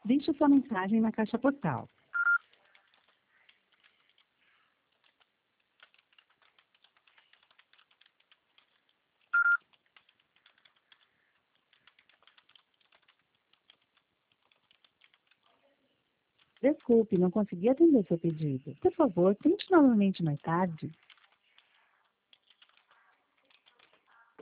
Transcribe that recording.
Deixe sua mensagem na caixa postal. Desculpe, não consegui atender seu pedido. Por favor, tente novamente mais tarde.